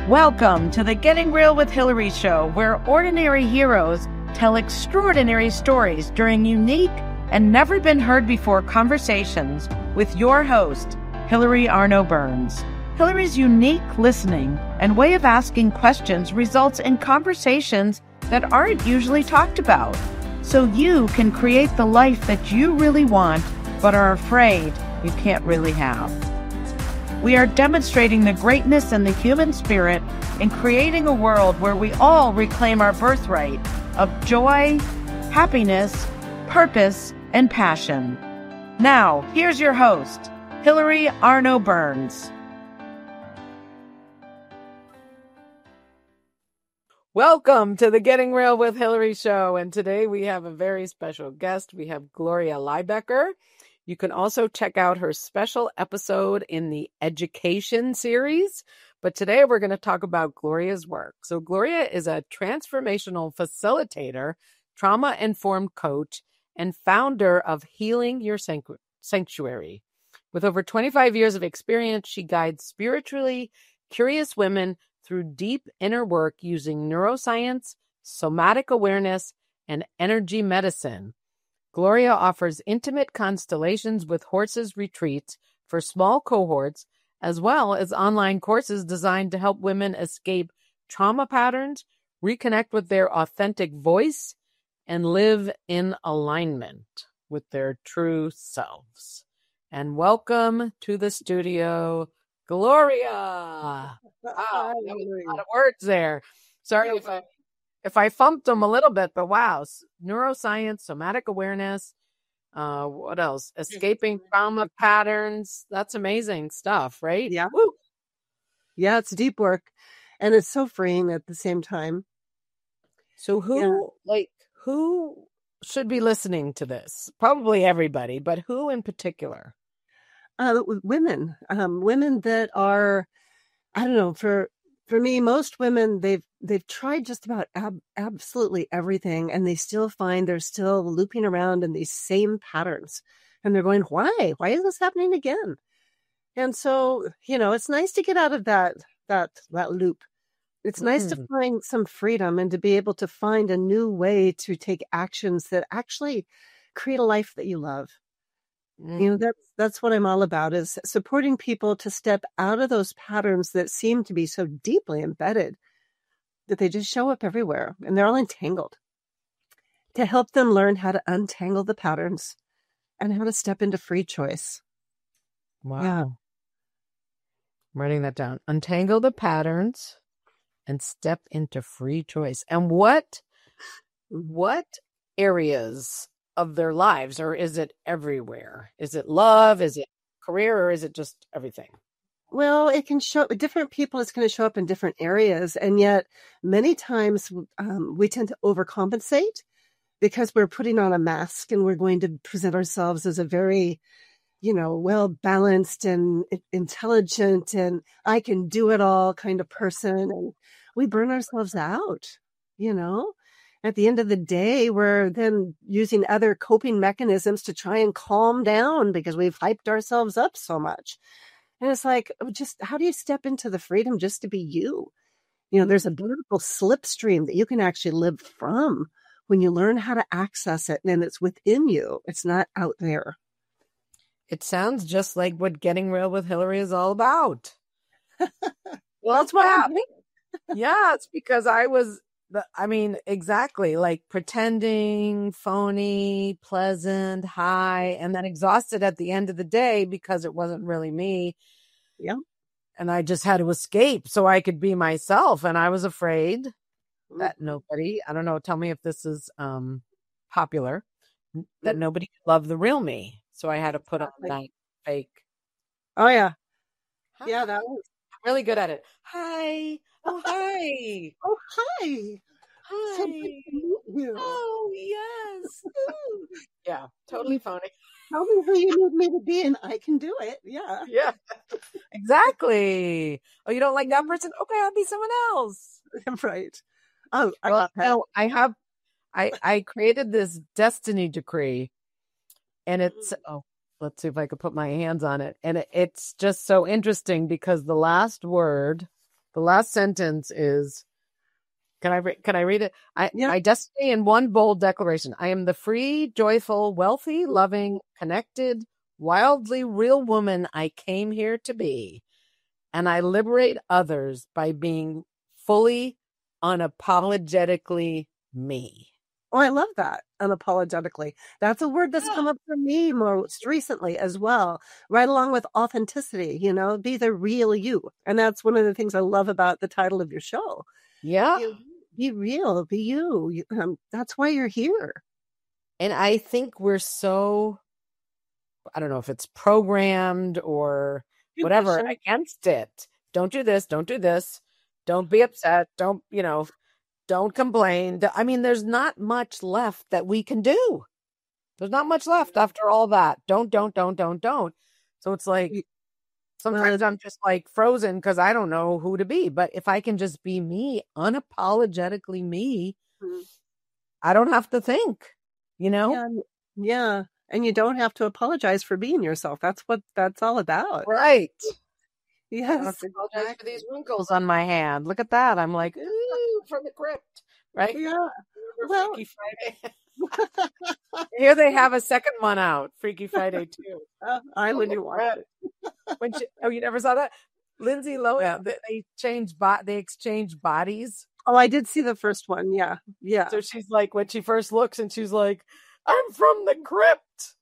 Welcome to the Getting Real with Hillary show, where ordinary heroes tell extraordinary stories during unique and never been heard before conversations with your host, Hillary Arno Burns. Hillary's unique listening and way of asking questions results in conversations that aren't usually talked about, so you can create the life that you really want but are afraid you can't really have. We are demonstrating the greatness in the human spirit and creating a world where we all reclaim our birthright of joy, happiness, purpose, and passion. Now, here's your host, Hillary Arno Burns. Welcome to the Getting Real with Hillary show, and today we have a very special guest. We have Gloria Liebecker. You can also check out her special episode in the education series. But today we're going to talk about Gloria's work. So Gloria is a transformational facilitator, trauma-informed coach, and founder of Healing Your Sanctuary. With over 25 years of experience, she guides spiritually curious women through deep inner work using neuroscience, somatic awareness, and energy medicine. Gloria offers intimate constellations with horses retreats for small cohorts, as well as online courses designed to help women escape trauma patterns, reconnect with their authentic voice, and live in alignment with their true selves. And welcome to the studio, Gloria. Wow, that was a lot of words there. Sorry if I thumped them a little bit, but wow, neuroscience, somatic awareness, what else? Escaping trauma patterns. That's amazing stuff, right? Yeah. Woo. Yeah, it's deep work and it's so freeing at the same time. So who should be listening to this? Probably everybody, but who in particular? Women that are, I don't know, for me, most women, they've tried just about absolutely everything, and they still find they're still looping around in these same patterns, and they're going, why is this happening again? And so, it's nice to get out of that loop. It's nice to find some freedom and to be able to find a new way to take actions that actually create a life that you love. That's what I'm all about, is supporting people to step out of those patterns that seem to be so deeply embedded that they just show up everywhere and they're all entangled, to help them learn how to untangle the patterns and how to step into free choice. Wow. Yeah. I'm writing that down. Untangle the patterns and step into free choice. And what areas of their lives, or is it everywhere? Is it love? Is it career? Or is it just everything? Well, it can show different people. It's going to show up in different areas. And yet many times we tend to overcompensate because we're putting on a mask and we're going to present ourselves as a very, well-balanced and intelligent and I can do it all kind of person. And we burn ourselves out, At the end of the day, we're then using other coping mechanisms to try and calm down because we've hyped ourselves up so much. And it's like, just how do you step into the freedom just to be you? There's a beautiful slipstream that you can actually live from when you learn how to access it, and it's within you. It's not out there. It sounds just like what Getting Real with Hillary is all about. Well, that's what happened. Yeah, it's because exactly, like pretending, phony, pleasant, high, and then exhausted at the end of the day because it wasn't really me. Yeah. And I just had to escape so I could be myself. And I was afraid that nobody, I don't know, tell me if this is popular, that nobody could love the real me. So I had to put on that fake. Oh, yeah. Hi. Yeah, that was really good at it. Hi. Oh, hi. Oh, hi. Hi. So nice to meet you. Oh, yes. Ooh. Yeah, totally phony. Tell me who you need me to be and I can do it. Yeah. Yeah, exactly. Oh, you don't like that person? Okay, I'll be someone else. Right. Oh, I created this destiny decree, and it's, let's see if I could put my hands on it. And it's just so interesting because the last word The last sentence is, can I read it? Yeah. My destiny in one bold declaration. I am the free, joyful, wealthy, loving, connected, wildly real woman I came here to be. And I liberate others by being fully, unapologetically me. Oh, I love that. Unapologetically. That's a word that's come up for me most recently as well, right along with authenticity, be the real you. And that's one of the things I love about the title of your show. Yeah. Be real, be you. That's why you're here. And I think we're so, I don't know if it's programmed or whatever, against it. Don't do this. Don't do this. Don't be upset. Don't complain. I mean, there's not much left that we can do. There's not much left after all that. Don't. So it's like, sometimes I'm just like frozen because I don't know who to be. But if I can just be me, unapologetically me, I don't have to think, Yeah. And you don't have to apologize for being yourself. That's what that's all about. Right. Yes. I don't have to apologize for these wrinkles on my hand. Look at that. I'm like, ooh, from the crypt. Right? Yeah. Well, Freaky Friday. Here they have a second one out, Freaky Friday 2. I wouldn't want it. You never saw that? Lindsay Lohan, they exchange bodies. Oh, I did see the first one. Yeah. Yeah. So she's like, when she first looks and she's like, I'm from the crypt,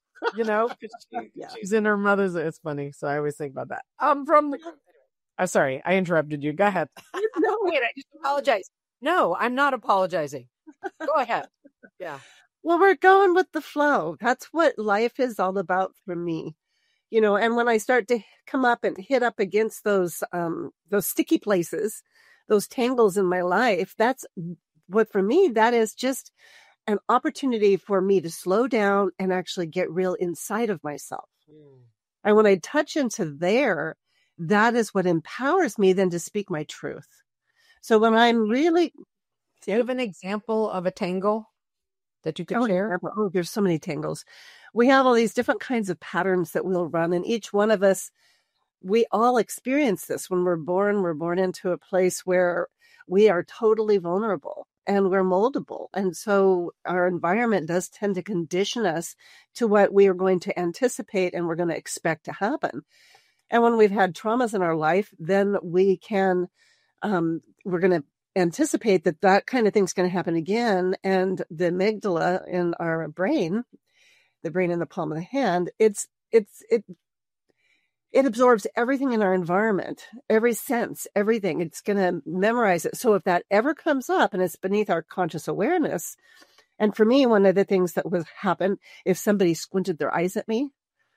she's in her mother's. It's funny. So I always think about that. I'm from the crypt. I'm sorry. I interrupted you. Go ahead. No, wait, I just apologize. No, I'm not apologizing. Go ahead. Yeah. Well, we're going with the flow. That's what life is all about for me. And when I start to come up and hit up against those sticky places, those tangles in my life, that's what for me, that is just an opportunity for me to slow down and actually get real inside of myself. And when I touch into there, that is what empowers me then to speak my truth. So when I'm really... Do you have an example of a tangle that you could share? Oh, there's so many tangles. We have all these different kinds of patterns that we'll run, and each one of us, we all experience this when we're born. We're born into a place where we are totally vulnerable and we're moldable. And so our environment does tend to condition us to what we are going to anticipate and we're going to expect to happen. And when we've had traumas in our life, then we can, we're going to anticipate that kind of thing's going to happen again. And the amygdala in our brain, the brain in the palm of the hand, it absorbs everything in our environment, every sense, everything. It's going to memorize it. So if that ever comes up and it's beneath our conscious awareness, and for me, one of the things that would happen if somebody squinted their eyes at me,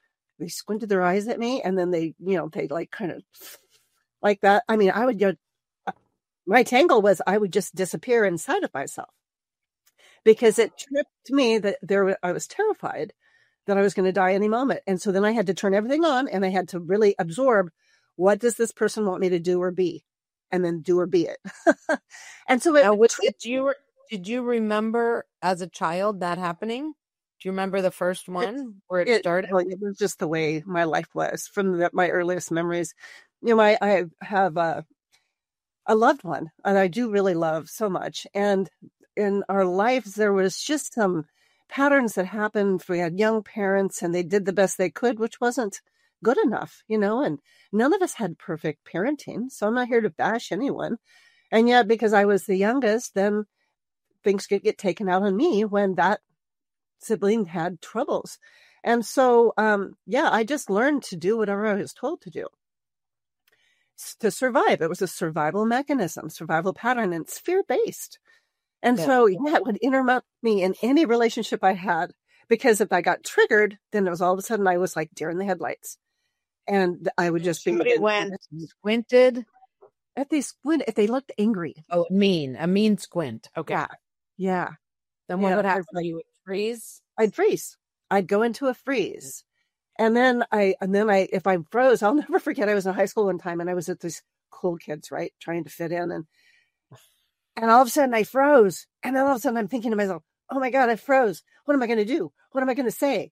and then they like kind of like that. I mean, I would go, my tangle was I would just disappear inside of myself because it tripped me that I was terrified that I was going to die any moment. And so then I had to turn everything on and I had to really absorb, what does this person want me to do or be? And then do or be it. And so did you remember as a child that happening? Do you remember the first one where it started? Well, it was just the way my life was from my earliest memories. I have a loved one and I do really love so much. And in our lives, there was just some patterns that happened. We had young parents and they did the best they could, which wasn't good enough, and none of us had perfect parenting. So I'm not here to bash anyone. And yet, because I was the youngest, then things could get taken out on me when that sibling had troubles. And so, I just learned to do whatever I was told to do to survive. It was a survival mechanism, survival pattern, and it's fear-based. And so, it would interrupt me in any relationship I had, because if I got triggered, then it was all of a sudden I was like deer in the headlights. And I would just be squinted. If they looked angry. Oh, a mean squint. Okay. Yeah. Then what would happen? You would freeze? I'd freeze. I'd go into a freeze. And then if I froze, I'll never forget. I was in high school one time and I was with these cool kids, right? Trying to fit in. And all of a sudden I froze. And then all of a sudden I'm thinking to myself, oh my God, I froze. What am I going to do? What am I going to say?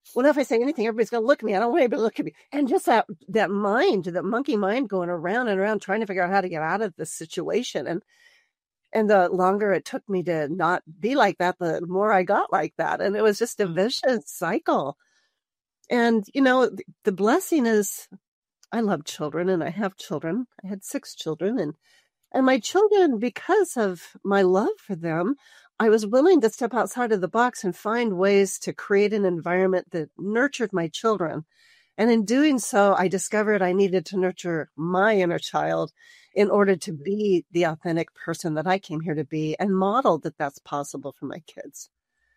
well, if I say anything, everybody's going to look at me. I don't want anybody to look at me. And just that mind, that monkey mind going around and around trying to figure out how to get out of this situation. And the longer it took me to not be like that, the more I got like that. And it was just a vicious cycle. And, the blessing is I love children and I have children. I had 6 children and my children, because of my love for them, I was willing to step outside of the box and find ways to create an environment that nurtured my children. And in doing so, I discovered I needed to nurture my inner child in order to be the authentic person that I came here to be, and model that that's possible for my kids.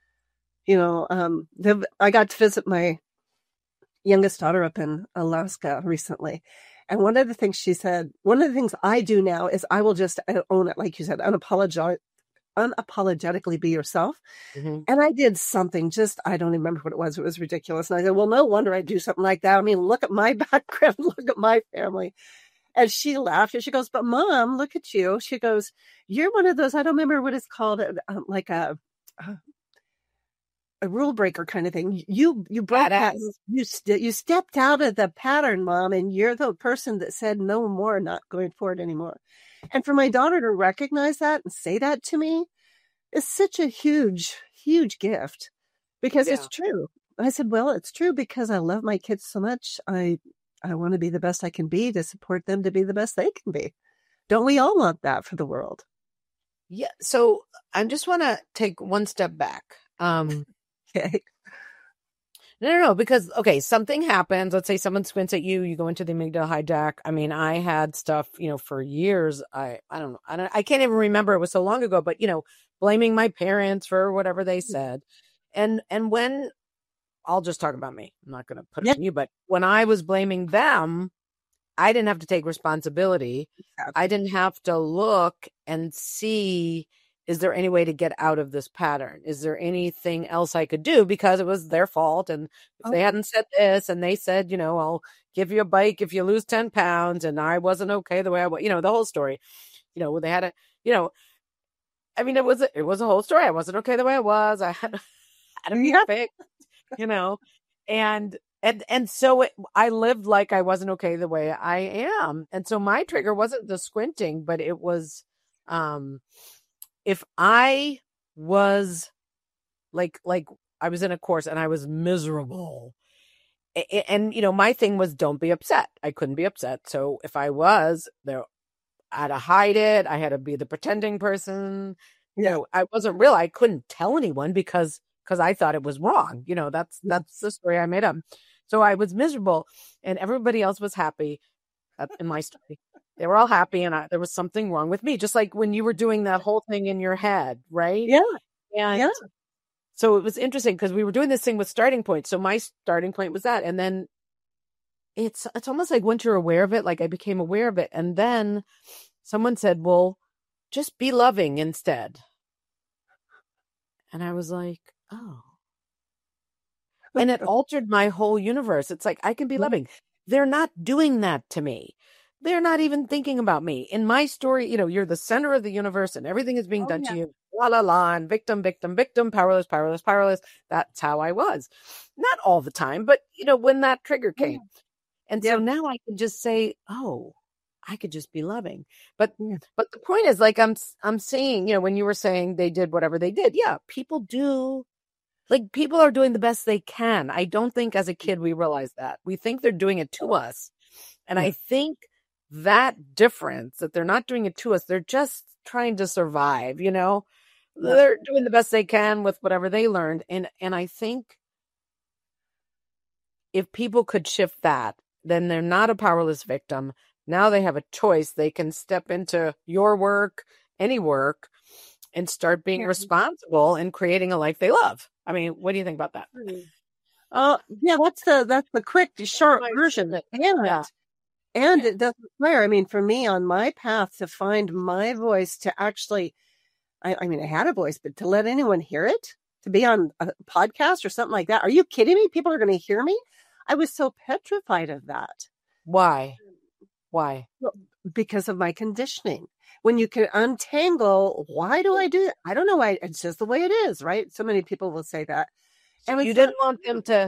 I got to visit my youngest daughter up in Alaska recently. And one of the things she said, one of the things I do now is I will just own it, like you said, unapologetically be yourself. Mm-hmm. And I did something I don't remember what it was. It was ridiculous. And I said, well, no wonder I do something like that. I mean, look at my background, look at my family. And she laughed and she goes, but Mom, look at you. She goes, you're one of those, I don't remember what it's called, like a rule breaker kind of thing. You broke that. You stepped out of the pattern, Mom, and you're the person that said no more, not going forward anymore. And for my daughter to recognize that and say that to me is such a huge, huge gift, because it's true. I said, well, it's true because I love my kids so much. I want to be the best I can be to support them to be the best they can be. Don't we all want that for the world? Yeah. So I just want to take one step back. Okay. No, because, okay, something happens. Let's say someone squints at you, you go into the amygdala hijack. I mean, I had stuff, for years. I don't know. I can't even remember. It was so long ago, but, blaming my parents for whatever they said. And when, I'll just talk about me. I'm not going to put it on you, but when I was blaming them, I didn't have to take responsibility. I didn't have to look and see, is there any way to get out of this pattern? Is there anything else I could do? Because it was their fault. And if they hadn't said this and they said, I'll give you a bike if you lose 10 pounds, and I wasn't okay the way I was, the whole story, they had I mean, it was a whole story. I wasn't okay the way I was. I had to be fixed, and so I lived like I wasn't okay the way I am. And so my trigger wasn't the squinting, but it was, if I was like I was in a course and I was miserable, and my thing was, don't be upset. I couldn't be upset. So if I was there, I had to hide it. I had to be the pretending person. I wasn't real. I couldn't tell anyone because I thought it was wrong. That's the story I made up. So I was miserable and everybody else was happy in my story. They were all happy and there was something wrong with me. Just like when you were doing that whole thing in your head, right? Yeah. And so it was interesting because we were doing this thing with starting point. So my starting point was that. And then it's almost like once you're aware of it, like I became aware of it. And then someone said, well, just be loving instead. And I was like, oh. And it altered my whole universe. It's like, I can be loving. They're not doing that to me. They're not even thinking about me. In my story, you're the center of the universe and everything is being done to you. La, la, la, and victim, victim, victim, powerless, powerless, powerless. That's how I was. Not all the time, but, when that trigger came. And so now I can just say, oh, I could just be loving. But the point is, like, I'm saying, when you were saying they did whatever they did. Yeah, people do. Like, people are doing the best they can. I don't think as a kid we realize that. We think they're doing it to us. And I think that difference, that they're not doing it to us, they're just trying to survive, They're doing the best they can with whatever they learned. And I think if people could shift that, then they're not a powerless victim. Now they have a choice. They can step into your work, any work, and start being responsible and creating a life they love. I mean, what do you think about that? That's the quick, short version. And it doesn't require, I mean, for me on my path to find my voice, to actually, I mean, I had a voice, but to let anyone hear it, to be on a podcast or something like that. Are you kidding me? People are going to hear me? I was so petrified of that. Why? Well, because of my conditioning. When you can untangle, why do I do that? I don't know why. It's just the way it is, right? So many people will say that. And you didn't want them to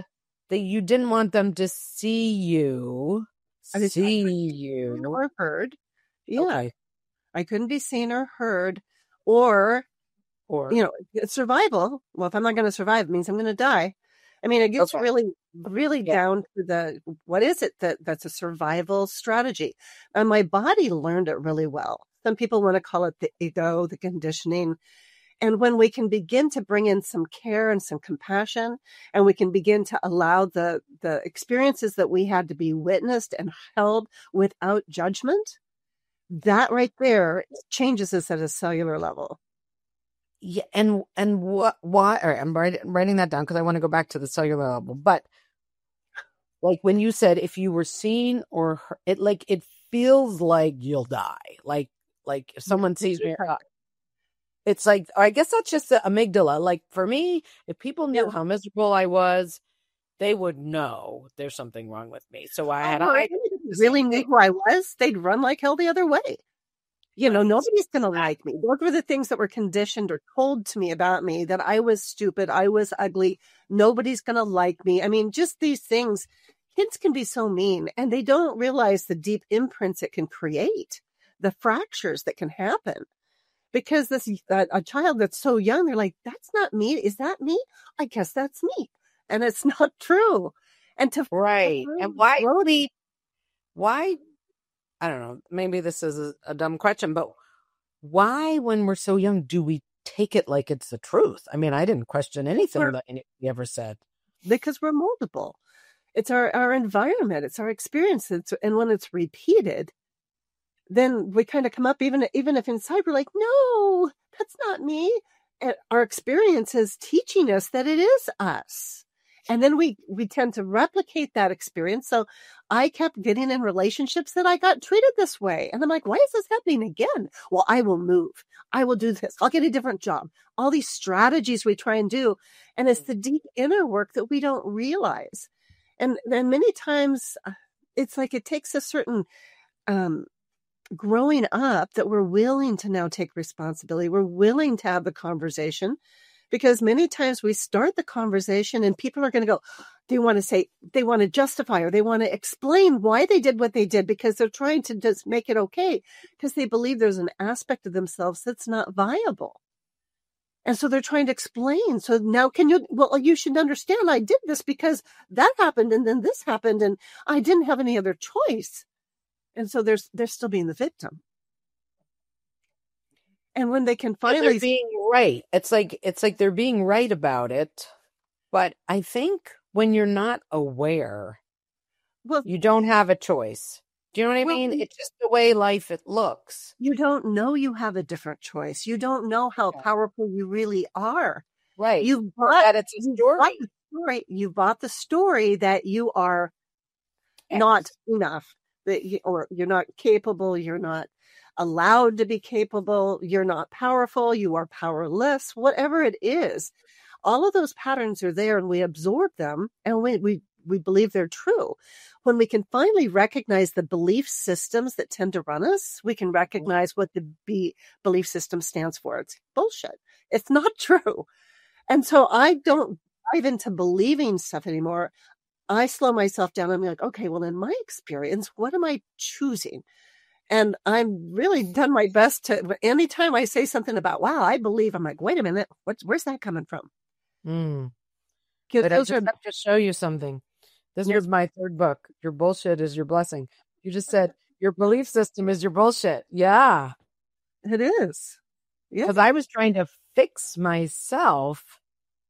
that you didn't want them to see you. I was See seen you. or heard. Yeah. Okay. I couldn't be seen or heard, or, Or it's survival. Well, if I'm not going to survive, it means I'm going to die. I mean, it gets okay. really, really Yeah. down to what is it that's a survival strategy? And my body learned it really well. Some people want to call it the ego, the conditioning. And when we can begin to bring in some care and some compassion, and we can begin to allow the experiences that we had to be witnessed and held without judgment, that right there changes us at a cellular level. Yeah, and what? Why? All right, I'm writing that down because I want to go back to the cellular level. But like when you said if you were seen or heard, it feels like you'll die. Like if someone sees me, it's like I guess that's just the amygdala. Like for me, if people knew how miserable I was, they would know there's something wrong with me. So I had really knew who I was, they'd run like hell the other way. Nobody's going to like me. Those were the things that were conditioned or told to me about me, that I was stupid, I was ugly, nobody's going to like me. I mean, just these things. Kids can be so mean, and they don't realize the deep imprints it can create, the fractures that can happen. Because a child that's so young, they're like, that's not me. Is that me? I guess that's me. And it's not true. And right. And why, I don't know, maybe this is a dumb question, but why, when we're so young, do we take it like it's the truth? I mean, I didn't question anything that anybody ever said. Because we're moldable. It's our environment. It's our experience. And when it's repeated, then we kind of come up, even if inside we're like, no, that's not me. And our experience is teaching us that it is us. And then we tend to replicate that experience. So I kept getting in relationships that I got treated this way. And I'm like, why is this happening again? Well, I will move. I will do this. I'll get a different job. All these strategies we try and do. And it's the deep inner work that we don't realize. And then many times it's like it takes a certain growing up that we're willing to now take responsibility. We're willing to have the conversation, because many times we start the conversation and people are going to go, they want to justify, or they want to explain why they did what they did, because they're trying to just make it okay, because they believe there's an aspect of themselves that's not viable. And so they're trying to explain. So now you should understand I did this because that happened and then this happened and I didn't have any other choice. And so they're still being the victim. And when they can finally they're being right, it's like they're being right about it. But I think when you're not aware, you don't have a choice. Do you know what I mean? It's just the way life looks. You don't know you have a different choice. You don't know how powerful you really are. Right. You bought it's a story. You bought the story that you are not enough, or you're not capable, you're not allowed to be capable, you're not powerful, you are powerless, whatever it is. All of those patterns are there, and we absorb them, and we believe they're true. When we can finally recognize the belief systems that tend to run us, we can recognize what the belief system stands for. It's bullshit. It's not true. And so I don't dive into believing stuff anymore. I slow myself down. I'm like, okay, well, in my experience, what am I choosing? And I'm really done my best to, anytime I say something about, wow, I believe, I'm like, wait a minute, where's that coming from? But I just have to show you something. This was my third book. Your bullshit is your blessing. You just said your belief system is your bullshit. Yeah. It is. Yeah. Because I was trying to fix myself.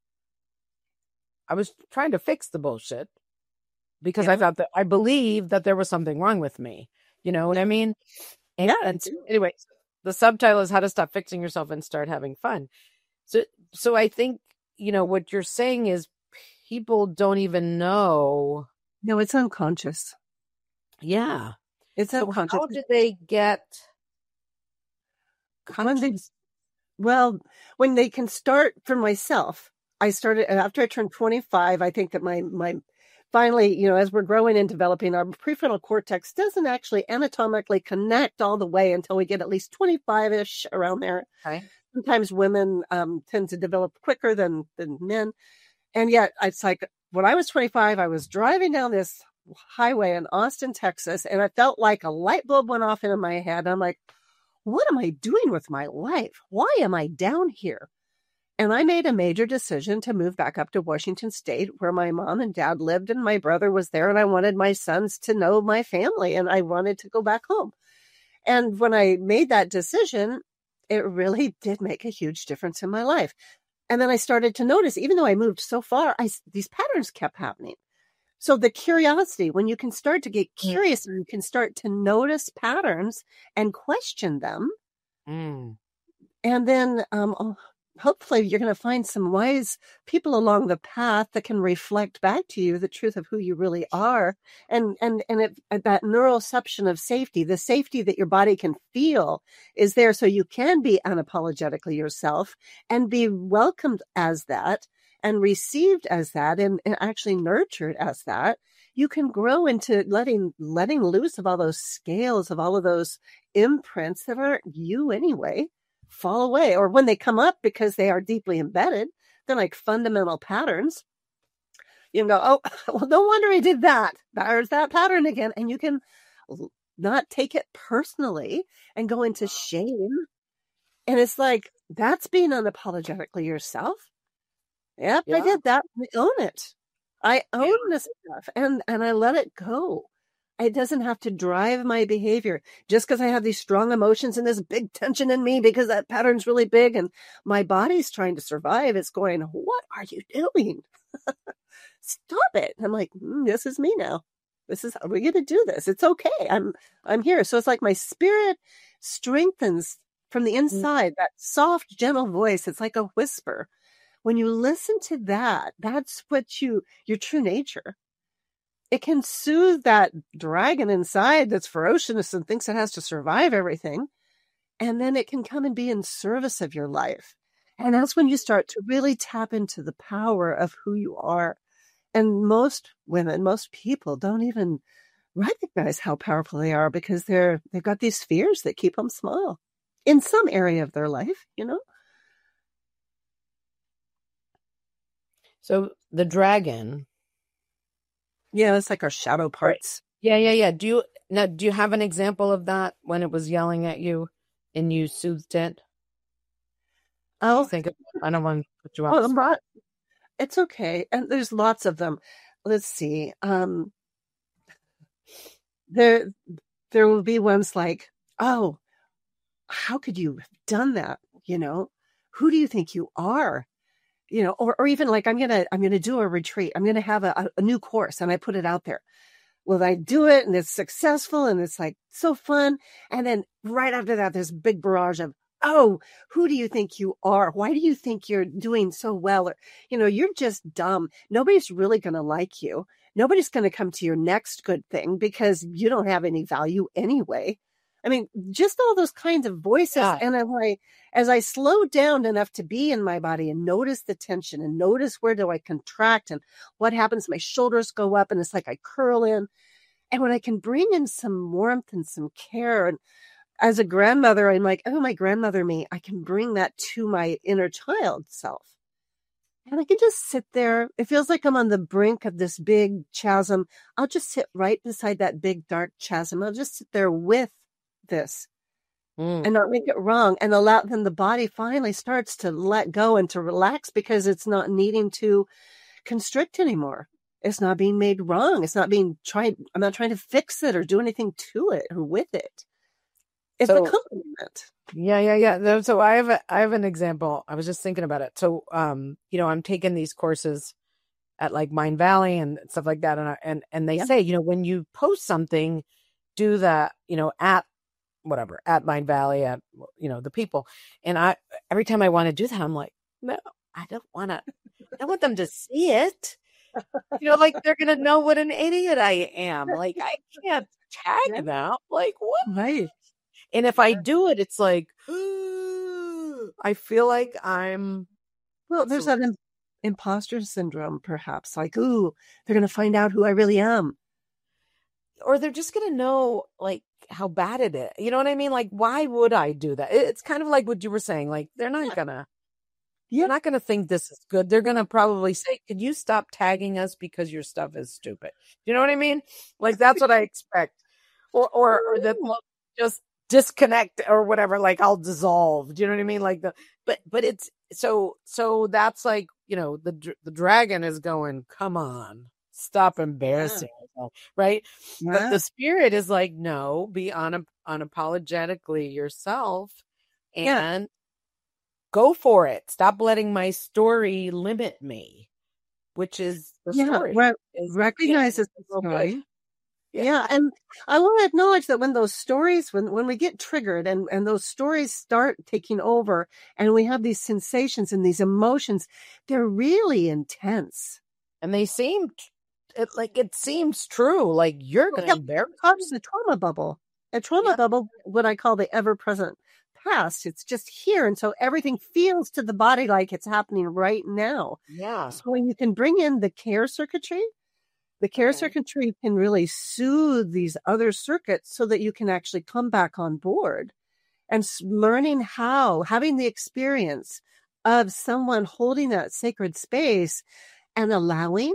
I was trying to fix the bullshit because I thought that I believed that there was something wrong with me. You know what I mean? And anyway, the subtitle is How to Stop Fixing Yourself and Start Having Fun. So I think, what you're saying is people don't even know. No, it's unconscious. Yeah. It's unconscious. How did they get conscious? When they can start, for myself, I started after I turned 25. I think that my finally, as we're growing and developing, our prefrontal cortex doesn't actually anatomically connect all the way until we get at least 25-ish, around there. Okay. Sometimes women tend to develop quicker than men. And yet it's like when I was 25, I was driving down this highway in Austin, Texas, and I felt like a light bulb went off in my head. I'm like, what am I doing with my life? Why am I down here? And I made a major decision to move back up to Washington State, where my mom and dad lived, and my brother was there, and I wanted my sons to know my family, and I wanted to go back home. And when I made that decision, it really did make a huge difference in my life. And then I started to notice, even though I moved so far, these patterns kept happening. So the curiosity, when you can start to get curious and you can start to notice patterns and question them, and then hopefully you're going to find some wise people along the path that can reflect back to you the truth of who you really are. And that neuroception of safety, the safety that your body can feel is there so you can be unapologetically yourself and be welcomed as that and received as that and actually nurtured as that. You can grow into letting loose of all those scales, of all of those imprints that aren't you anyway, fall away. Or when they come up, because they are deeply embedded, they're like fundamental patterns. You can go, oh, well, no wonder I did that. There's that pattern again. And you can not take it personally and go into shame. And it's like, that's being unapologetically yourself. Yep, yeah. I did that. I own it. I own this stuff and I let it go. It doesn't have to drive my behavior just because I have these strong emotions and this big tension in me because that pattern's really big and my body's trying to survive. It's going, what are you doing? Stop it. I'm like, this is me now. This is how we're going to do this. It's okay. I'm here. So it's like my spirit strengthens from the inside, that soft, gentle voice. It's like a whisper. When you listen to that, that's what your true nature. It can soothe that dragon inside that's ferocious and thinks it has to survive everything. And then it can come and be in service of your life. And that's when you start to really tap into the power of who you are. And most women, most people don't even recognize how powerful they are because they've got these fears that keep them small in some area of their life, you know? So the dragon. Yeah, it's like our shadow parts. Yeah. Do you have an example of that when it was yelling at you and you soothed it? Oh, I don't want to put you up. Oh, it's okay. And there's lots of them. Let's see. There will be ones like, oh, how could you have done that? You know, who do you think you are? You know, or even like, I'm going to do a retreat. I'm going to have a new course and I put it out there. Well, I do it and it's successful and it's like so fun. And then right after that, there's a big barrage of, oh, who do you think you are? Why do you think you're doing so well? Or, you know, you're just dumb. Nobody's really going to like you. Nobody's going to come to your next good thing because you don't have any value anyway. I mean, just all those kinds of voices. Yeah. And as I slow down enough to be in my body and notice the tension and notice where do I contract and what happens, my shoulders go up and it's like I curl in. And when I can bring in some warmth and some care, and as a grandmother, I'm like, oh, my grandmother me, I can bring that to my inner child self. And I can just sit there. It feels like I'm on the brink of this big chasm. I'll just sit right beside that big dark chasm. I'll just sit there with this and not make it wrong and allow then the body finally starts to let go and to relax because it's not needing to constrict anymore. It's not being made wrong. It's not being I'm not trying to fix it or do anything to it or with it. It's a compliment. Yeah. So I have an example. I was just thinking about it. So, you know, I'm taking these courses at like Mind Valley and stuff like that. And they say, you know, when you post something, do that, you know, at Mind Valley, at, you know, the people. And every time I want to do that, I'm like, no, I don't want them to see it. You know, like they're going to know what an idiot I am. Like I can't tag them. Like what? Right. And if I do it, it's like, I feel like I'm. Well, there's that imposter syndrome, perhaps. Like, ooh, they're going to find out who I really am. Or they're just going to know, like, how bad it is. You know what I mean? Like, why would I do that? It's kind of like what you were saying. Like, they're not going to. Yeah. They're not going to think this is good. They're going to probably say, "Can you stop tagging us because your stuff is stupid?" You know what I mean? Like that's what I expect, or that they'll just disconnect or whatever. Like I'll dissolve. Do you know what I mean? Like but it's so that's like the dragon is going. Come on, stop embarrassing yourself, right? But Yeah. the spirit is like, no, be unapologetically yourself, and go for it. Stop letting my story limit me, which is the story. Recognize it's the story. Yeah. And I want to acknowledge that when those stories, when we get triggered and those stories start taking over and we have these sensations and these emotions, they're really intense. And they seem it seems true. Like you're going to embarrass yourself. The trauma bubble. A trauma bubble, what I call the ever-present past. It's just here. And so everything feels to the body like it's happening right now. Yeah. So when you can bring in the care circuitry, circuitry can really soothe these other circuits so that you can actually come back on board and learning having the experience of someone holding that sacred space and allowing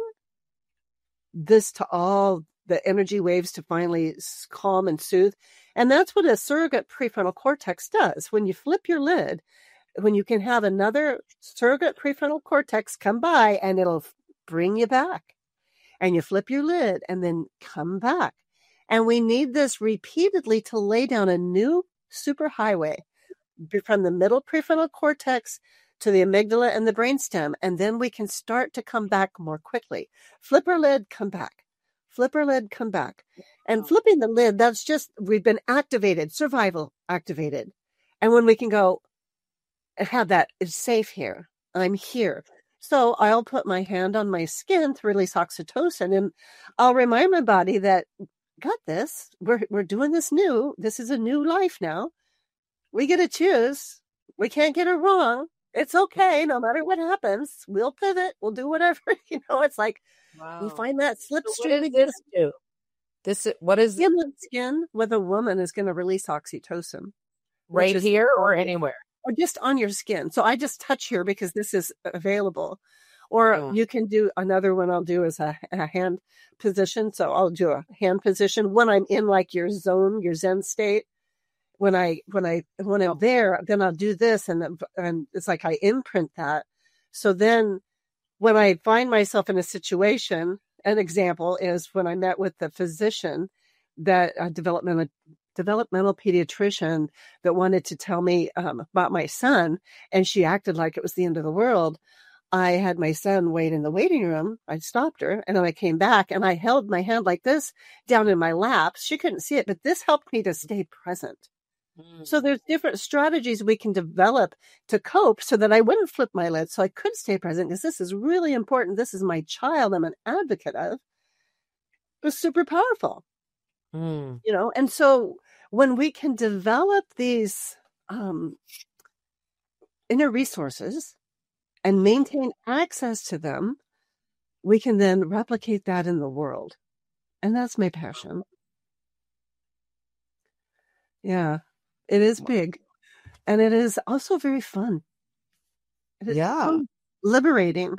this to all the energy waves to finally calm and soothe. And that's what a surrogate prefrontal cortex does. When you flip your lid, when you can have another surrogate prefrontal cortex come by and it'll bring you back. And you flip your lid and then come back. And we need this repeatedly to lay down a new superhighway from the middle prefrontal cortex to the amygdala and the brainstem. And then we can start to come back more quickly. Flip our lid, come back. Flip our lid, come back. And flipping the lid, that's just, we've been activated, survival activated. And when we can go and have that, it's safe here. I'm here. So I'll put my hand on my skin to release oxytocin, and I'll remind my body that, got this. We're doing this new. This is a new life now. We get to choose. We can't get it wrong. It's okay. No matter what happens, we'll pivot. We'll do whatever. It's like, you find that slipstream. What does this do? What is skin with a woman is going to release oxytocin. Right here or anywhere? Or just on your skin. So I just touch here because this is available. Or you can do another one I'll do is a hand position. So I'll do a hand position when I'm in like your zone, your Zen state. When I'm there, then I'll do this and it's like I imprint that. So then when I find myself in a situation, an example is when I met with the physician that developmental pediatrician that wanted to tell me about my son, and she acted like it was the end of the world. I had my son wait in the waiting room. I stopped her, and then I came back, and I held my hand like this down in my lap. She couldn't see it, but this helped me to stay present. So there's different strategies we can develop to cope so that I wouldn't flip my lid, so I could stay present, because this is really important. This is my child I'm an advocate of. It was super powerful. And so when we can develop these inner resources and maintain access to them, we can then replicate that in the world. And that's my passion. Yeah, it is big. And it is also very fun. It is fun, liberating.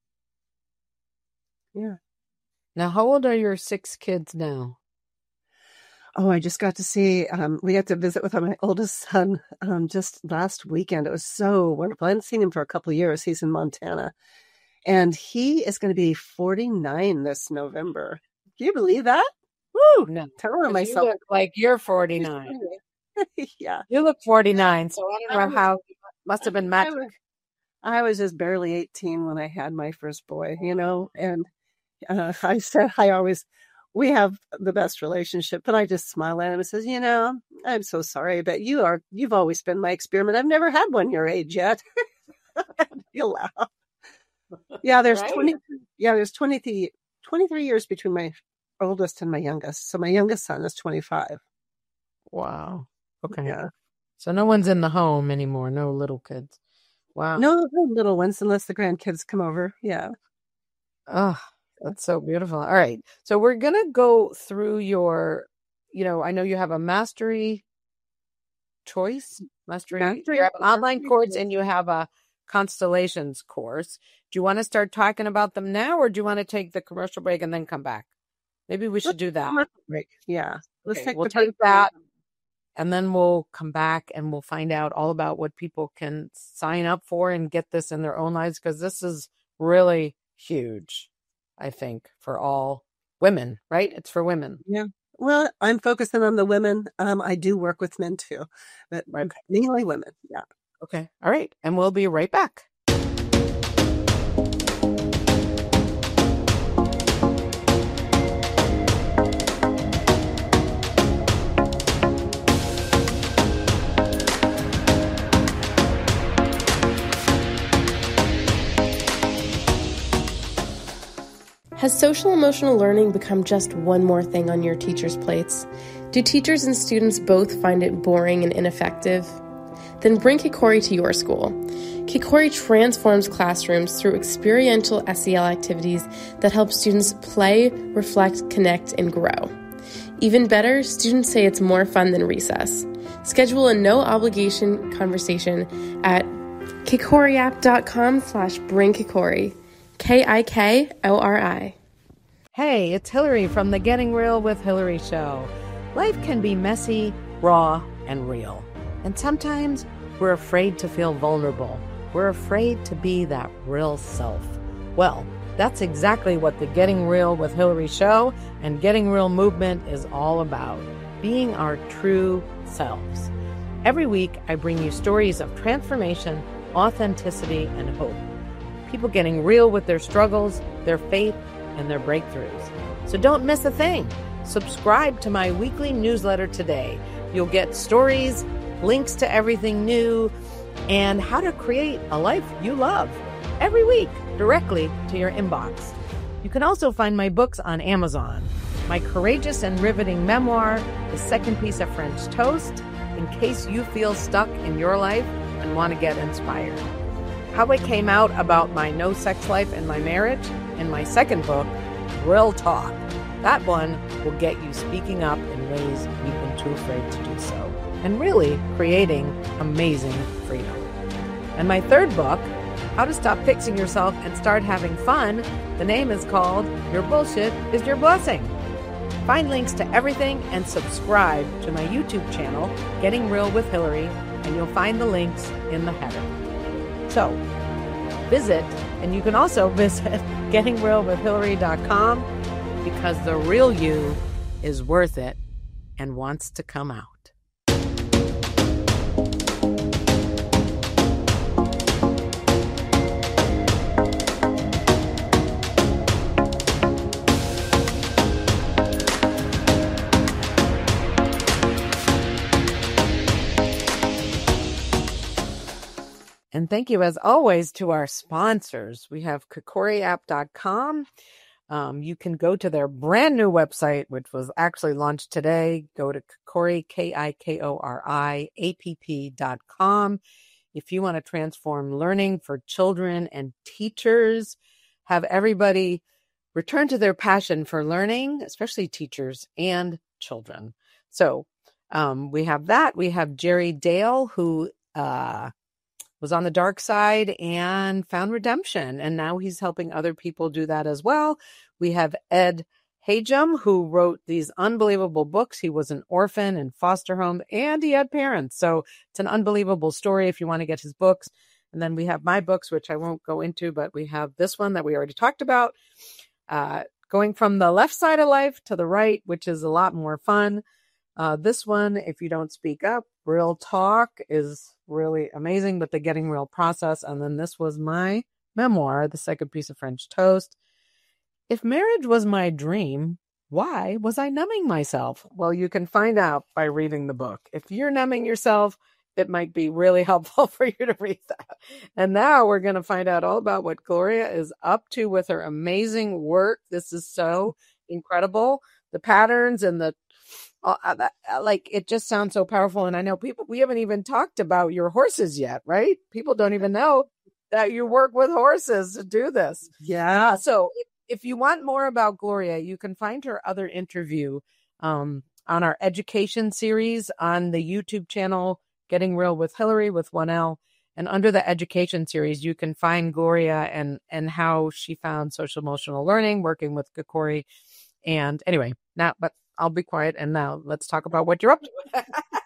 Yeah. Now, how old are your 6 kids now? Oh, I just got to see, we got to visit with my oldest son just last weekend. It was so wonderful. I hadn't seen him for a couple of years. He's in Montana. And he is going to be 49 this November. Can you believe that? Woo! No. Tell on myself. You look like you're 49. Yeah. You look 49, so I don't know how it must have been magic. I was just barely 18 when I had my first boy, and I said, we have the best relationship, but I just smile at him and says, I'm so sorry, but you've always been my experiment. I've never had one your age yet. You'll laugh. Yeah, there's 23 years between my oldest and my youngest. So my youngest son is 25. Wow. Okay. Yeah. So no one's in the home anymore. No little kids. Wow. No little ones unless the grandkids come over. Yeah. Oh, that's so beautiful. All right. So we're going to go through your, I know you have a mastery choice. You have an online course and you have a constellations course. Do you want to start talking about them now, or do you want to take the commercial break and then come back? Maybe we should do that. Break. Yeah. Let's Okay, take we'll the take that, and then we'll come back and we'll find out all about what people can sign up for and get this in their own lives, because this is really huge, I think, for all women, right? It's for women. Yeah. Well, I'm focusing on the women. I do work with men too, but mainly women. Yeah. Okay. All right. And we'll be right back. Has social emotional learning become just one more thing on your teachers' plates? Do teachers and students both find it boring and ineffective? Then bring Kikori to your school. Kikori transforms classrooms through experiential SEL activities that help students play, reflect, connect, and grow. Even better, students say it's more fun than recess. Schedule a no-obligation conversation at kikoriapp.com/bringkikori. Kikori. Hey, it's Hillary from the Getting Real with Hillary show. Life can be messy, raw, and real. And sometimes we're afraid to feel vulnerable. We're afraid to be that real self. Well, that's exactly what the Getting Real with Hillary show and Getting Real movement is all about. Being our true selves. Every week, I bring you stories of transformation, authenticity, and hope. People getting real with their struggles, their faith, and their breakthroughs. So don't miss a thing. Subscribe to my weekly newsletter today. You'll get stories, links to everything new, and how to create a life you love every week directly to your inbox. You can also find my books on Amazon. My courageous and riveting memoir, The Second Piece of French Toast, in case you feel stuck in your life and want to get inspired. How I came out about my no sex life in my marriage, in my second book, Real Talk. That one will get you speaking up in ways you've been too afraid to do so, and really creating amazing freedom. And my third book, How to Stop Fixing Yourself and Start Having Fun, the name is called Your Bullshit is Your Blessing. Find links to everything and subscribe to my YouTube channel, Getting Real with Hillary, and you'll find the links in the header. So visit, and you can also visit gettingrealwithhillary.com, because the real you is worth it and wants to come out. And thank you, as always, to our sponsors. We have kikoriapp.com. You can go to their brand new website, which was actually launched today. Go to Kikori, KIKORIAPP.com. If you want to transform learning for children and teachers, have everybody return to their passion for learning, especially teachers and children. So we have that. We have Jerry Dale, who was on the dark side and found redemption, and now he's helping other people do that as well. We have Ed Hajim, who wrote these unbelievable books. He was an orphan in foster home, and he had parents. So it's an unbelievable story if you want to get his books. And then we have my books, which I won't go into, but we have this one that we already talked about, going from the left side of life to the right, which is a lot more fun. This one, If You Don't Speak Up, Real Talk, is really amazing, but the Getting Real process. And then this was my memoir, The Second Piece of French Toast. If marriage was my dream, why was I numbing myself? Well, you can find out by reading the book. If you're numbing yourself, it might be really helpful for you to read that. And now we're going to find out all about what Gloria is up to with her amazing work. This is so incredible. The patterns and the it just sounds so powerful. And I know people, we haven't even talked about your horses yet, right? People don't even know that you work with horses to do this. Yeah. So if you want more about Gloria, you can find her other interview on our education series on the YouTube channel, Getting Real with Hillary with 1L. And under the education series, you can find Gloria and how she found social emotional learning, working with Kokori. And anyway, but I'll be quiet. And now let's talk about what you're up to.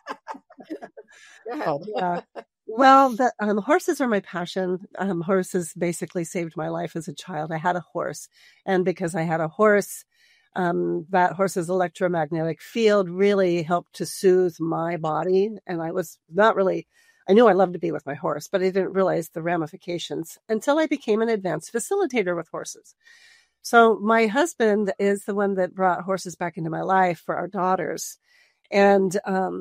Go ahead. Yeah. Well, the horses are my passion. Horses basically saved my life as a child. I had a horse, and because I had a horse, that horse's electromagnetic field really helped to soothe my body. And I was not really, I knew I loved to be with my horse, but I didn't realize the ramifications until I became an advanced facilitator with horses. So my husband is the one that brought horses back into my life for our daughters. And,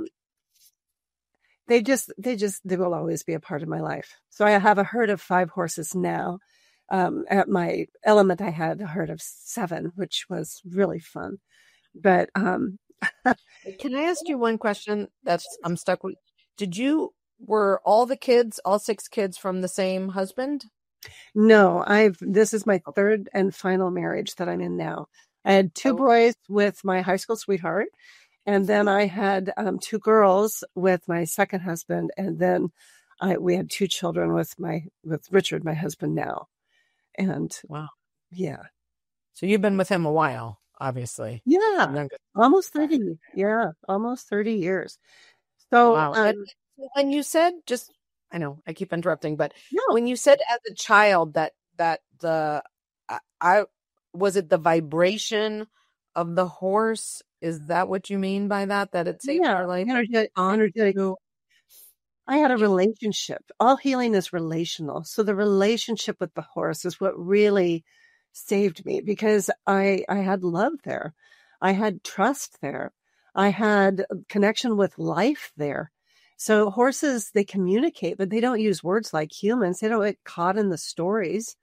they will always be a part of my life. So I have a herd of 5 horses now. At my element, I had a herd of 7, which was really fun. But can I ask you one question I'm stuck with? Were all 6 kids from the same husband? No, this is my 3rd and final marriage that I'm in now. I had 2 boys with my high school sweetheart. And then I had 2 girls with my second husband, and then we had 2 children with Richard, my husband now. And wow, yeah. So you've been with him a while, obviously. Yeah, almost 30. Yeah, almost 30 years. So wow. When you said, I know I keep interrupting, but when you said as a child that was it the vibration of the horse? Is that what you mean by that? That it saved our life? Energetic. I had a relationship. All healing is relational. So the relationship with the horse is what really saved me, because I had love there. I had trust there. I had connection with life there. So horses, they communicate, but they don't use words like humans. They don't get caught in the stories,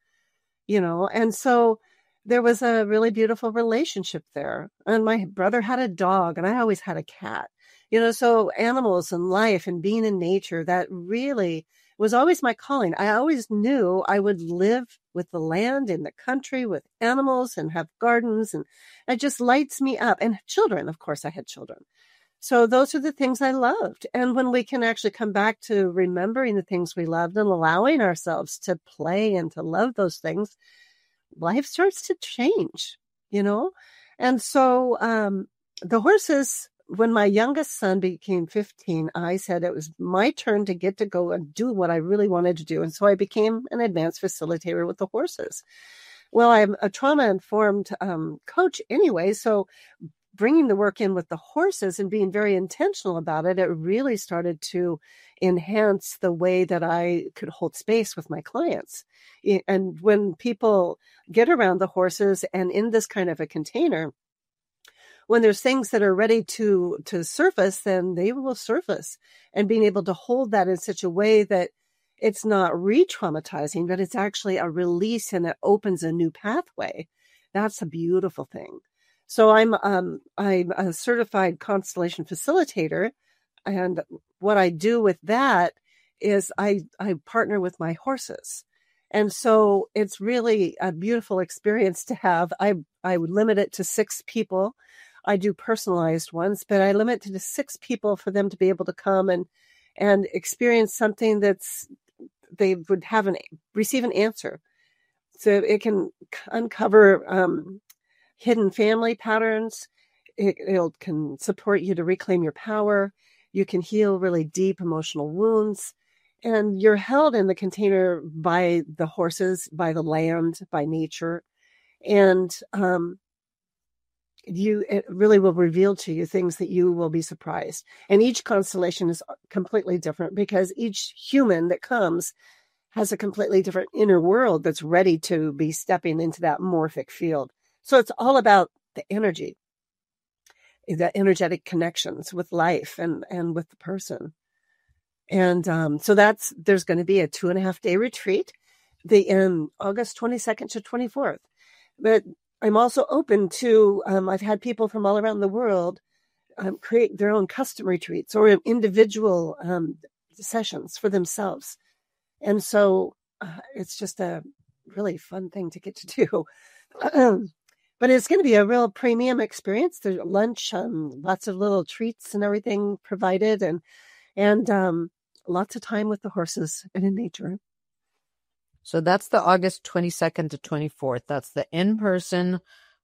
and so there was a really beautiful relationship there. And my brother had a dog, and I always had a cat. So animals and life and being in nature, that really was always my calling. I always knew I would live with the land in the country with animals and have gardens, and it just lights me up. And children, of course, I had children. So those are the things I loved. And when we can actually come back to remembering the things we loved and allowing ourselves to play and to love those things, life starts to change, And so the horses, when my youngest son became 15, I said it was my turn to get to go and do what I really wanted to do. And so I became an advanced facilitator with the horses. Well, I'm a trauma-informed coach anyway, so bringing the work in with the horses and being very intentional about it, it really started to enhance the way that I could hold space with my clients. And when people get around the horses and in this kind of a container, when there's things that are ready to surface, then they will surface. And being able to hold that in such a way that it's not re-traumatizing, but it's actually a release and it opens a new pathway. That's a beautiful thing. So I'm a certified constellation facilitator, and what I do with that is I partner with my horses. And so it's really a beautiful experience to have. I would limit it to 6 people. I do personalized ones, but I limit it to 6 people for them to be able to come and experience something they would receive an answer. So it can uncover hidden family patterns. It can support you to reclaim your power. You can heal really deep emotional wounds. And you're held in the container by the horses, by the land, by nature. And it really will reveal to you things that you will be surprised. And each constellation is completely different, because each human that comes has a completely different inner world that's ready to be stepping into that morphic field. So it's all about the energy, the energetic connections with life and with the person. And so there's going to be a 2.5-day retreat, in August 22nd to 24th. But I'm also open to, I've had people from all around the world create their own custom retreats or individual sessions for themselves. And so it's just a really fun thing to get to do. But it's going to be a real premium experience. There's lunch, lots of little treats and everything provided, and lots of time with the horses and in nature. So that's the August 22nd to 24th. That's the in-person,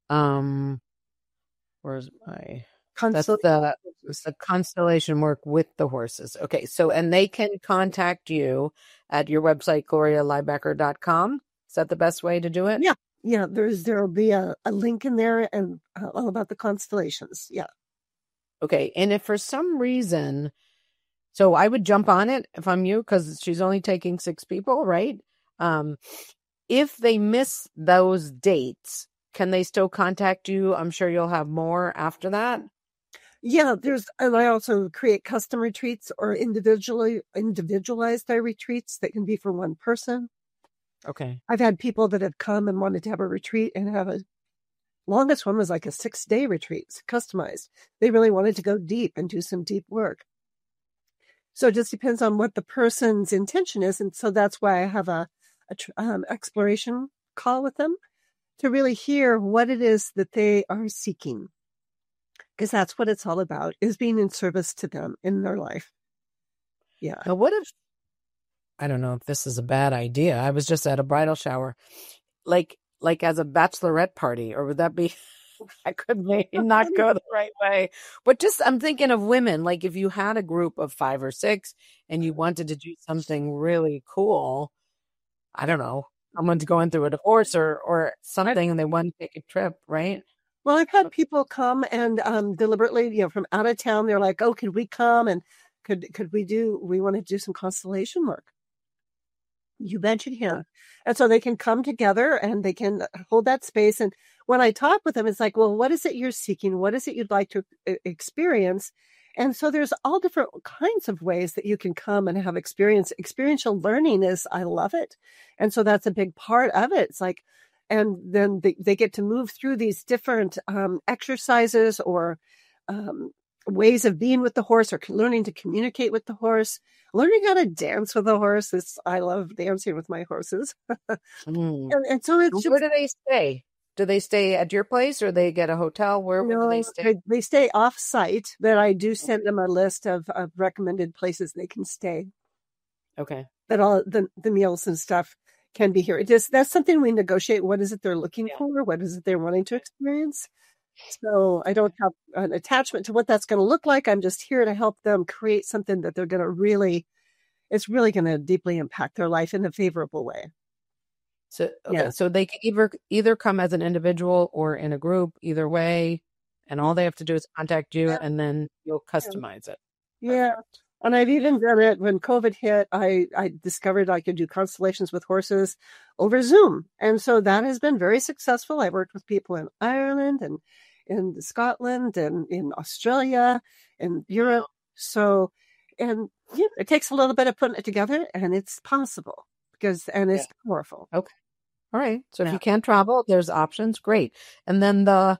where's my, that's the constellation work with the horses. Okay. So, and they can contact you at your website, GloriaLiebecker.com. Is that the best way to do it? Yeah. Yeah. There'll be a link in there and all about the constellations. Yeah. Okay. And if for some reason, so I would jump on it if I'm you, because she's only taking 6 people, right? If they miss those dates, can they still contact you? I'm sure you'll have more after that. Yeah, and I also create custom retreats or individualized retreats that can be for one person. Okay. I've had people that have come and wanted to have a retreat and longest one was like a 6-day retreat, customized. They really wanted to go deep and do some deep work. So it just depends on what the person's intention is. And so that's why I have a exploration call with them to really hear what it is that they are seeking. Because that's what it's all about, is being in service to them in their life. Yeah. Now, what if, I don't know if this is a bad idea. I was just at a bridal shower, like as a bachelorette party, or would that be, I could maybe not go the right way. But just, I'm thinking of women, like if you had a group of 5 or 6 and you wanted to do something really cool, I don't know, someone's going through a divorce or something and they want to take a trip, right? Well, I've had people come and deliberately, from out of town, they're like, oh, could we come and we want to do some constellation work. You bet you can. And so they can come together and they can hold that space. And when I talk with them, it's like, well, what is it you're seeking? What is it you'd like to experience? And so there's all different kinds of ways that you can come and have experience. Experiential learning I love it. And so that's a big part of it. It's like, and then they get to move through these different exercises or ways of being with the horse, or learning to communicate with the horse, learning how to dance with the horse. I love dancing with my horses. and so it's where do they stay? Do they stay at your place or they get a hotel? Where do they stay? They stay off site, but I do send them a list of recommended places they can stay. Okay. That all the meals and stuff can be here. That's something we negotiate. What is it they're looking for? What is it they're wanting to experience? So I don't have an attachment to what that's going to look like. I'm just here to help them create something that they're going to it's really going to deeply impact their life in a favorable way. So, okay. So they can either come as an individual or in a group, either way. And all they have to do is contact you and then you'll customize it. Yeah. And I've even done it when COVID hit. I discovered I could do constellations with horses over Zoom. And so that has been very successful. I worked with people in Ireland and in Scotland and in Australia and Europe. So, and it takes a little bit of putting it together, and it's possible it's powerful. Okay. All right. So if you can't travel, there's options. Great. And then the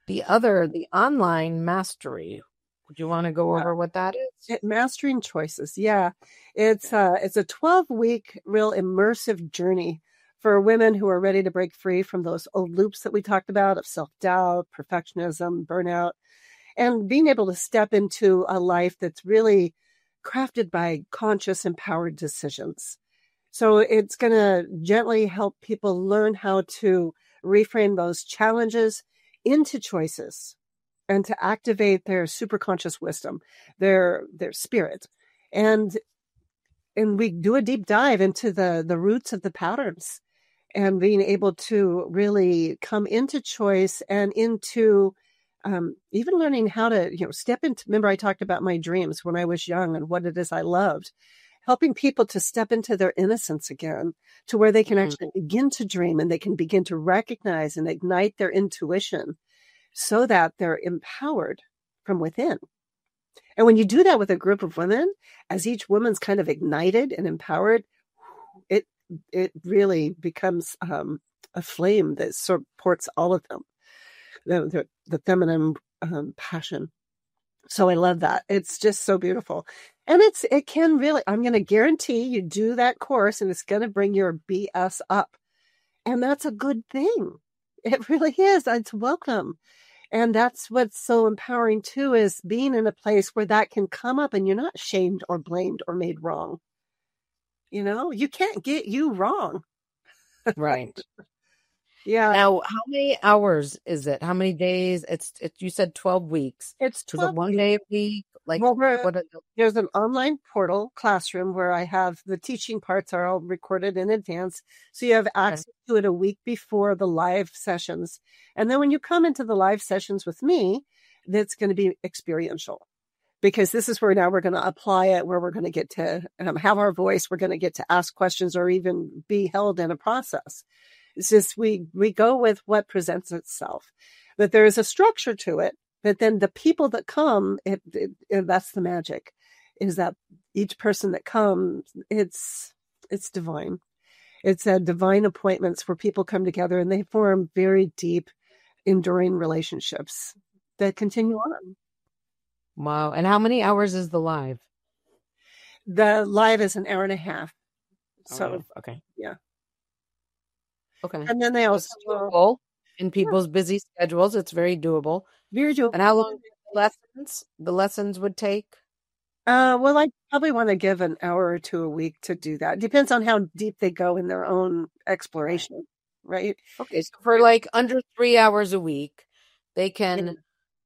online mastery. Would you want to go over what that is? Mastering Choices. Yeah. It's a 12-week real immersive journey for women who are ready to break free from those old loops that we talked about of self-doubt, perfectionism, burnout, and being able to step into a life that's really crafted by conscious, empowered decisions. So it's going to gently help people learn how to reframe those challenges into choices, and to activate their superconscious wisdom, their spirit. And we do a deep dive into the roots of the patterns, and being able to really come into choice and into even learning how to, step into, remember I talked about my dreams when I was young and what it is I loved, helping people to step into their innocence again, to where they can actually begin to dream and they can begin to recognize and ignite their intuition, so that they're empowered from within. And when you do that with a group of women, as each woman's kind of ignited and empowered, it really becomes a flame that supports all of them, the feminine passion. So I love that. It's just so beautiful. And it can really, I'm going to guarantee you do that course and it's going to bring your BS up. And that's a good thing. It really is. It's welcome. And that's what's so empowering too, is being in a place where that can come up and you're not shamed or blamed or made wrong. You can't get you wrong. Right. Yeah. Now, how many hours is it? How many days? You said 12 weeks. It's Is it 12 one day a week? Like, Well, there's an online portal classroom where I have the teaching parts are all recorded in advance. So you have access to it a week before the live sessions. And then when you come into the live sessions with me, that's going to be experiential, because this is where now we're going to apply it, where we're going to get to have our voice. We're going to get to ask questions or even be held in a process. It's just we go with what presents itself, but there is a structure to it. But then the people that come, that's the magic, is that each person that comes, it's divine. It's a divine appointments where people come together and they form very deep, enduring relationships that continue on. Wow. And how many hours is the live? The live is an hour and a half. So, okay. Yeah. Okay. And then they also doable in people's busy schedules. It's very doable. Very doable. And how long the lessons would take? Well, I probably want to give an hour or two a week to do that. Depends on how deep they go in their own exploration, right? Okay, so for like under 3 hours a week, they can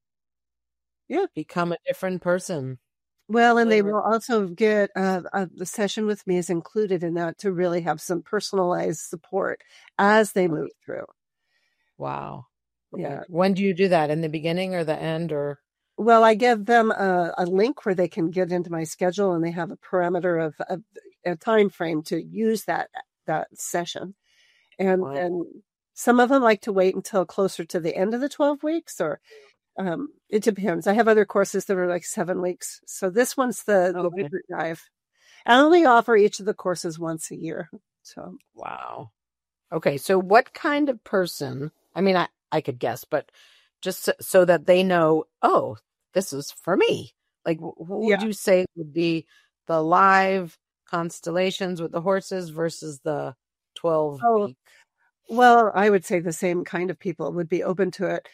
become a different person. Well, and they will also get the session with me is included in that to really have some personalized support as they move through. Wow. Okay. Yeah. When do you do that? In the beginning or the end, or? Well, I give them a link where they can get into my schedule, and they have a parameter of a time frame to use that session. And some of them like to wait until closer to the end of the 12 weeks, or it depends. I have other courses that are like 7 weeks. So this one's the bigger dive. I only offer each of the courses once a year. So wow. Okay, so what kind of person? I mean, I could guess, but just so that they know, oh, this is for me. Like, who would you say would be the live constellations with the horses versus the 12 week? Well, I would say the same kind of people would be open to it.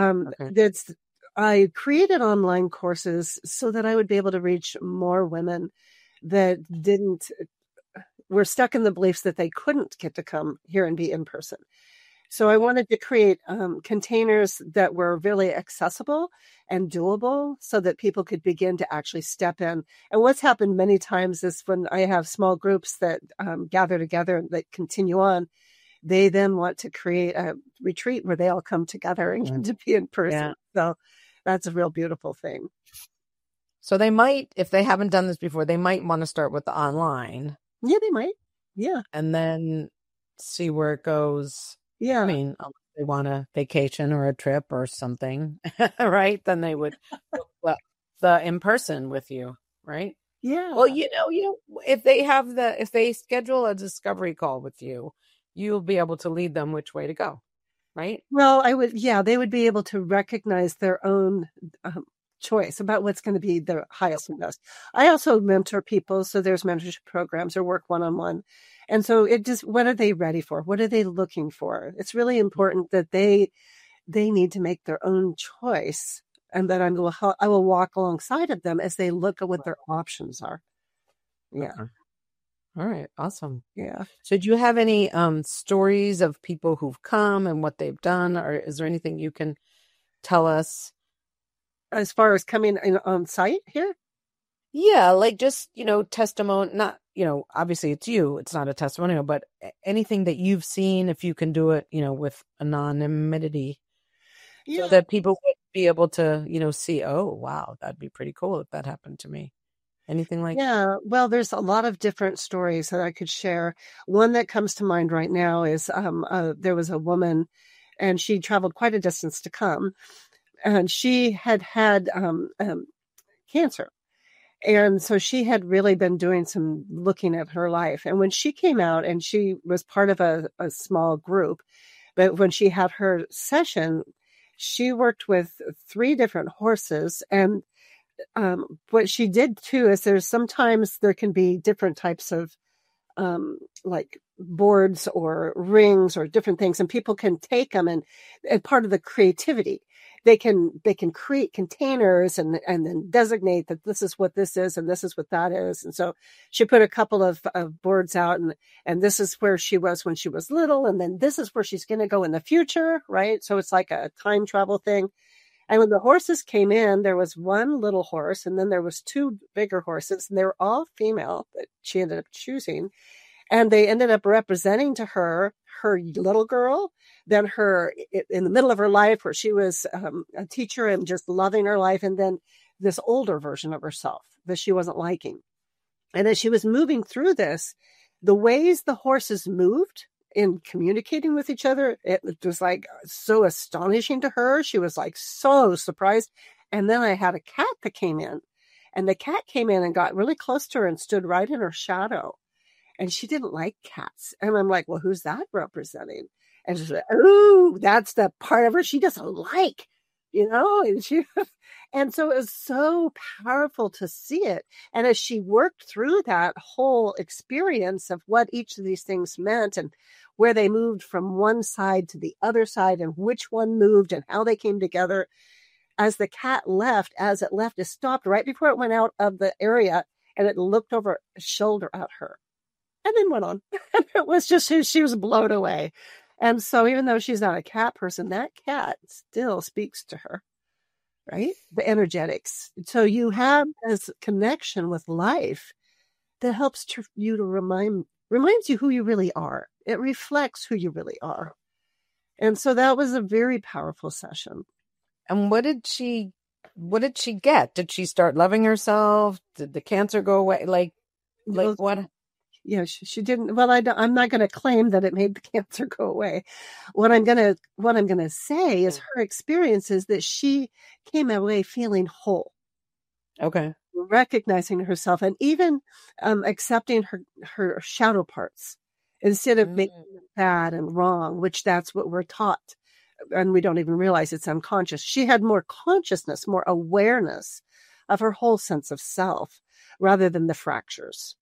I created online courses so that I would be able to reach more women that were stuck in the beliefs that they couldn't get to come here and be in person. So I wanted to create containers that were really accessible and doable so that people could begin to actually step in. And what's happened many times is when I have small groups that gather together and that continue on, they then want to create a retreat where they all come together and get to be in person. Yeah. So that's a real beautiful thing. So they might, if they haven't done this before, they might want to start with the online. Yeah, they might. Yeah. And then see where it goes. Yeah. I mean, if they want a vacation or a trip or something, right? Then they would the in person with you, right? Yeah. Well, if they schedule a discovery call with you, you'll be able to lead them which way to go, right? Well, they would be able to recognize their own choice about what's going to be the highest and best. I also mentor people. So there's mentorship programs or work one-on-one. And so what are they ready for? What are they looking for? It's really important that they need to make their own choice, and that I will walk alongside of them as they look at what their options are. Yeah. Okay. All right. Awesome. Yeah. So do you have any stories of people who've come and what they've done, or is there anything you can tell us? As far as coming on site here? Yeah, like just, testimony, not, obviously it's you, it's not a testimonial, but anything that you've seen, if you can do it, with anonymity, so that people would be able to, see, oh, wow, that'd be pretty cool if that happened to me. Anything like that? Yeah, well, there's a lot of different stories that I could share. One that comes to mind right now is there was a woman, and she traveled quite a distance to come, and she had cancer. And so she had really been doing some looking at her life. And when she came out, and she was part of a small group, but when she had her session, she worked with 3 different horses. And what she did too is sometimes there can be different types of like boards or rings or different things, and people can take them and part of the creativity they can create containers and then designate that this is what this is and this is what that is. And so she put a couple of boards out, and this is where she was when she was little, and then this is where she's going to go in the future, right? So it's like a time travel thing. And when the horses came in, there was one little horse, and then there was two bigger horses, and they were all female that she ended up choosing. And they ended up representing to her little girl, then her in the middle of her life where she was a teacher and just loving her life, and then this older version of herself that she wasn't liking. And as she was moving through this, the ways the horses moved in communicating with each other, it was like so astonishing to her. She was like so surprised. And then I had a cat that came in, and the cat came in and got really close to her and stood right in her shadow. And she didn't like cats. And I'm like, well, who's that representing? And she's like, oh, that's the part of her she doesn't like, and so it was so powerful to see it. And as she worked through that whole experience of what each of these things meant and where they moved from one side to the other side and which one moved and how they came together, as the cat left, it stopped right before it went out of the area, and it looked over its shoulder at her. And then went on. It was just, she was blown away. And so even though she's not a cat person, that cat still speaks to her, right? The energetics. So you have this connection with life that helps you to reminds you who you really are. It reflects who you really are. And so that was a very powerful session. And what did she get? Did she start loving herself? Did the cancer go away? Like what? Yeah, she didn't. Well, I'm not going to claim that it made the cancer go away. What I'm going to say is her experience is that she came away feeling whole. Okay. Recognizing herself and even accepting her shadow parts instead of making them bad and wrong, which that's what we're taught. And we don't even realize it's unconscious. She had more consciousness, more awareness of her whole sense of self rather than the fractures.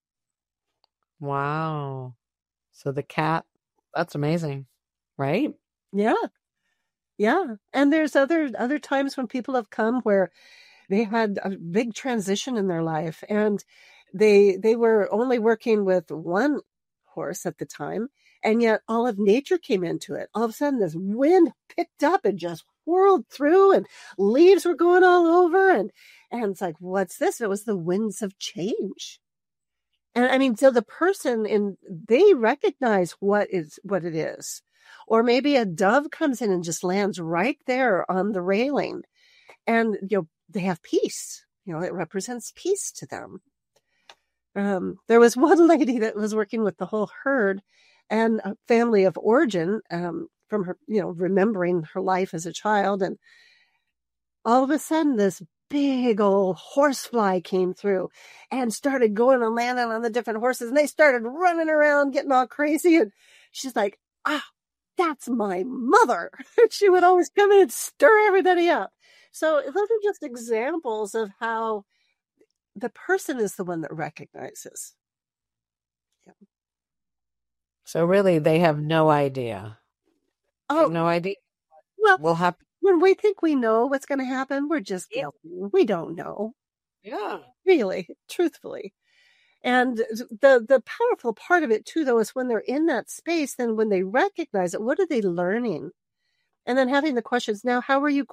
Wow. So the cat, that's amazing, right? Yeah. Yeah. And there's other times when people have come where they had a big transition in their life, and they were only working with one horse at the time, and yet all of nature came into it. All of a sudden this wind picked up and just whirled through, and leaves were going all over, and it's like, what's this? It was the winds of change. And I mean, so the person they recognize what it is. Or maybe a dove comes in and just lands right there on the railing, and, they have peace. It represents peace to them. There was one lady that was working with the whole herd and a family of origin, from her, remembering her life as a child. And all of a sudden this big old horsefly came through and started going and landing on the different horses, and they started running around getting all crazy. And she's like, that's my mother. She would always come in and stir everybody up. So those are just examples of how the person is the one that recognizes. Yeah. So really they have no idea. No idea what will happen. When we think we know what's going to happen, we're just guilty. We don't know. Yeah. Really, truthfully. And the powerful part of it too, though, is when they're in that space, then when they recognize it, what are they learning? And then having the questions, now, how is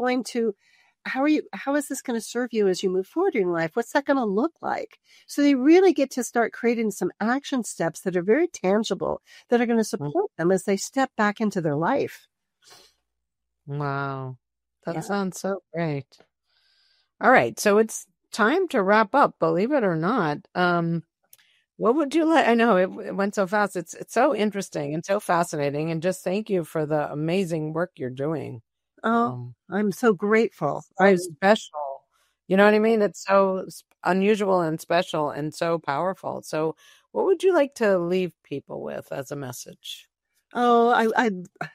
this going to serve you as you move forward in life? What's that going to look like? So they really get to start creating some action steps that are very tangible, that are going to support them as they step back into their life. Wow. That sounds so great. All right. So it's time to wrap up, believe it or not. What would you like? I know it went so fast. It's so interesting and so fascinating. And just thank you for the amazing work you're doing. Oh, I'm so grateful. So special. You know what I mean? It's so unusual and special and so powerful. So what would you like to leave people with as a message? Oh, I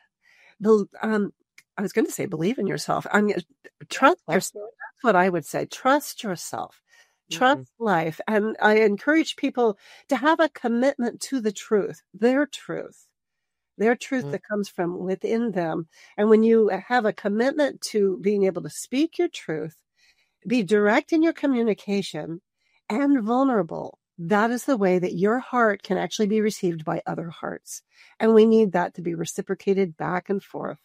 was going to say, believe in yourself. Trust yourself. That's what I would say. Trust yourself. Trust life. And I encourage people to have a commitment to the truth, their truth. their truth that comes from within them. And when you have a commitment to being able to speak your truth, be direct in your communication and vulnerable, that is the way that your heart can actually be received by other hearts. And we need that to be reciprocated back and forth.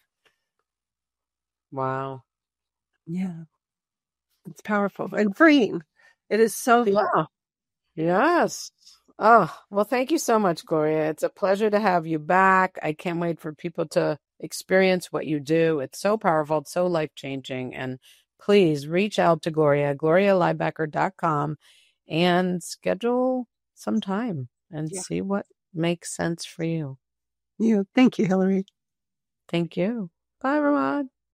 Wow. Yeah. It's powerful and freeing. It is so fun. Yeah. Yes. Oh, well, thank you so much, Gloria. It's a pleasure to have you back. I can't wait for people to experience what you do. It's so powerful. It's so life-changing. And please reach out to Gloria, GloriaLiebecker.com, and schedule some time and see what makes sense for you. Yeah. Thank you, Hillary. Thank you. Bye, Ramad.